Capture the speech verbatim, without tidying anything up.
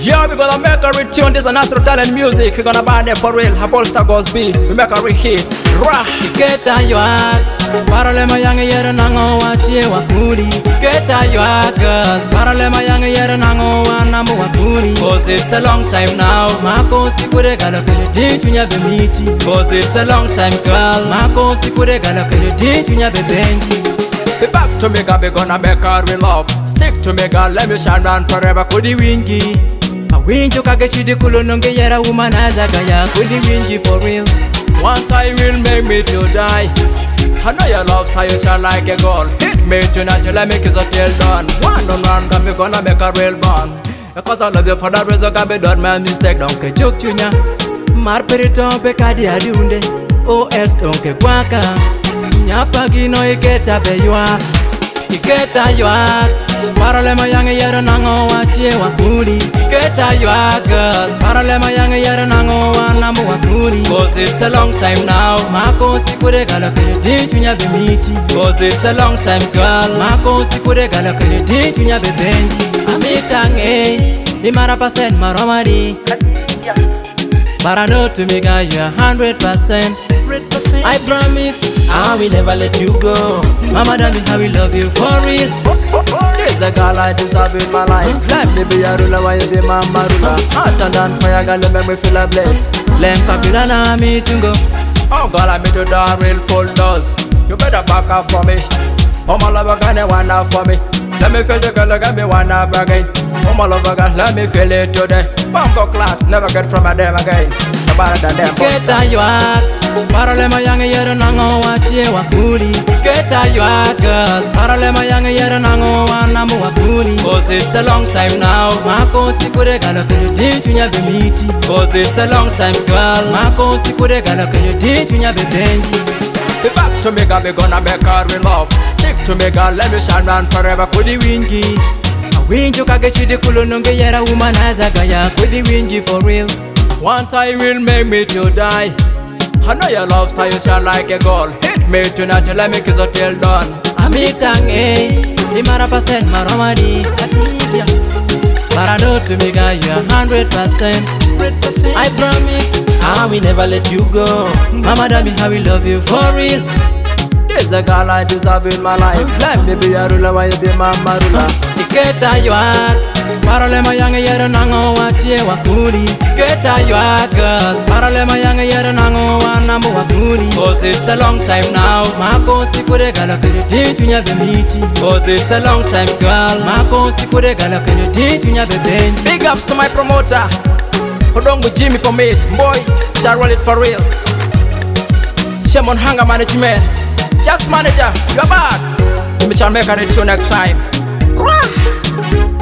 Yeah, we gonna make a retune. This is a natural talent music. We gonna buy them for real. A bolster goes B. We make a re-hit. Rah. Keta yuak, parole mayang yere nango watie wakuri. Keta yuak, parole mayang yere nango wanamu wakuri. Cause it's a long time now. Mako sikure galo kele di tunya bemiti. Cause it's a long time girl. Mako sikure galo kele di tunya bebenji. Be back to me, girl, we gonna make her real love. Stick to me, girl, let me shine round forever. Kudi wingi. A winju kage chidi kulo nonge yera womanizer kaya. Kudi wingi for real. One time will make me to die. I know your love how you shine like a gold. Hit me tonight till I make it so till done. One on one, girl, we gonna make a real bond. Because I love you for that reason, girl, we don't make mistake. Don't get joke tunya. Mar perito pe kadi ariunde. O S don't ke kwaka. Nyapa gino iketa be yuak. Iketa yuak, parole mayang yere nango watie wakuri. Iketa yuak, parole mayang yere nango wanamu wakuri. Cause it's a long time now. Mako sikure galo kele di tunya bemiti. Cause it's a long time girl. Mako sikure galo kele di tunya bebenji. Amitange, ni mara percent maromari. But I know to me girl you're hundred percent. I promise I will never let you go. Mama tell me I will love you for real. This a girl I deserve in my life. Let me be a ruler, why you be my marula. Hot and down for your girl, you make me feel a blessed. Lempa bilana me tungo. Oh girl, I made you the real full dose. You better back up for me. Oh my lover, girl, you wanna for me. Let me feel the girl, you got me wanna again. Oh my lover, girl, let me feel it today. Bumbo clot, never get from a them again. No better than them. Keta yuak, parole mayang yere nango watie wakuri. Keta yuak, parole mayang yere nango wanamu wakuri. Cause it's a long time now. Mako sikure galo kele di tunya bemiti. Cause it's a long time girl. Mako sikure galo kele di tunya bebenji. Be back to me, girl, we gonna make her real love. Stick to me, girl, let me shine round forever. Kudi wingi. Winju kage chidi kulo nonge yera womanizer kaya. Kudi wingi for real. One time will make me to die. I know your love style you shine like a gold. Hit me tonight till I make it so till done. Amitange, ni mara percent maromari. But I know to me girl you're hundred percent. I promise I will never let you go. Mama tell me I will love you for real. This a girl I deserve in my life. Let me be a ruler, why you be my marula. Iketa yuak, parole mayang yere nango watie wakuri. Iketa yuak, parole mayang yere nango wanamu wakuri. Cause it's a long time now. Mako sikure galo kele di tunya bemiti. Cause it's a long time girl. Mako sikure galo kele di tunya bebenji. Big ups to my promoter Hodongo Jimmy for me. Boy, shall roll it for real. Shemon Hanga Management. Jack's manager, you're bad. We shall make a return next time. Rah!